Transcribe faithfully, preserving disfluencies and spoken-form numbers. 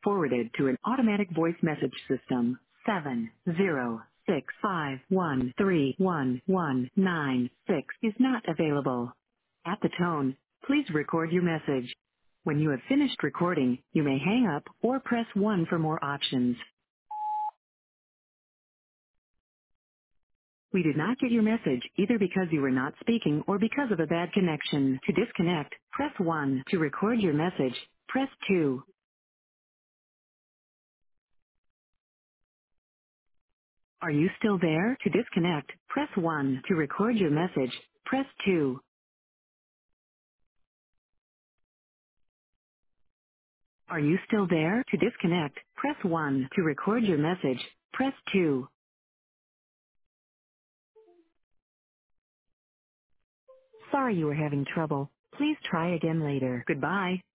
forwarded to an automatic voice message system. seven zero six five one three one one nine six is not available. At the tone, please record your message. When you have finished recording, you may hang up or press one for more options. We did not get your message either because you were not speaking or because of a bad connection. To disconnect, press one. To record your message, press two. Are you still there? To disconnect, press one. To record your message, press two. Are you still there? To disconnect, press one. To record your message, press two. Sorry you were having trouble. Please try again later. Goodbye.